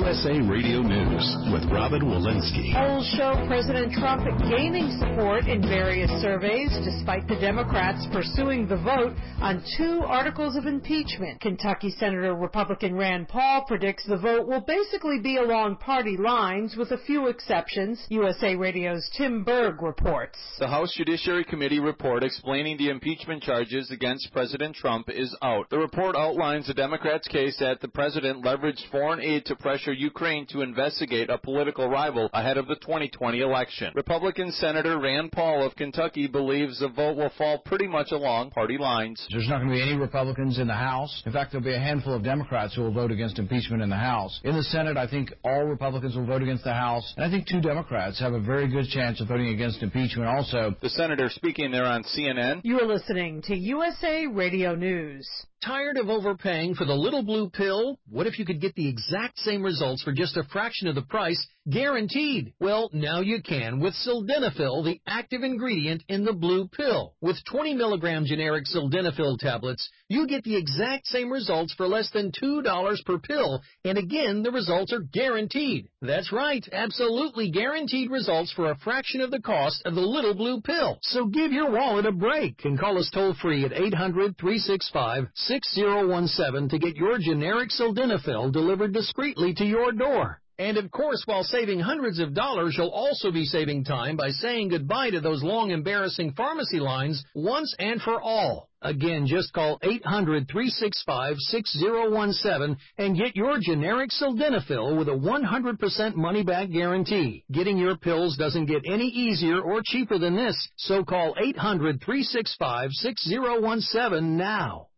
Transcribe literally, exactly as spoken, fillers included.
S A Radio News with Robin Walensky. Polls show President Trump gaining support in various surveys despite the Democrats pursuing the vote on two articles of impeachment. Kentucky Senator Republican Rand Paul predicts the vote will basically be along party lines with a few exceptions. U S A Radio's Tim Berg reports. The House Judiciary Committee report explaining the impeachment charges against President Trump is out. The report outlines the Democrats' case that the president leveraged foreign aid to pressure Ukraine to investigate a political rival ahead of the twenty twenty election. Republican Senator Rand Paul of Kentucky believes the vote will fall pretty much along party lines. There's not going to be any Republicans in the House. In fact, there'll be a handful of Democrats who will vote against impeachment in the House. In the Senate, I think all Republicans will vote against the House, and I think two Democrats have a very good chance of voting against impeachment also. The senator speaking there on C N N. You are listening to U S A Radio News. Tired of overpaying for the little blue pill? What if you could get the exact same results for just a fraction of the price, guaranteed? Well, now you can with Sildenafil, the active ingredient in the blue pill. With twenty milligram generic Sildenafil tablets, you get the exact same results for less than two dollars per pill, and again, the results are guaranteed. That's right, absolutely guaranteed results for a fraction of the cost of the little blue pill. So give your wallet a break and call us toll-free at eight hundred, three six five, six zero one seven to get your generic Sildenafil delivered discreetly to your door. And of course, while saving hundreds of dollars, you'll also be saving time by saying goodbye to those long, embarrassing pharmacy lines once and for all. Again, just call eight hundred, three six five, six zero one seven and get your generic Sildenafil with a one hundred percent money-back guarantee. Getting your pills doesn't get any easier or cheaper than this, so call eight hundred, three six five, six zero one seven now.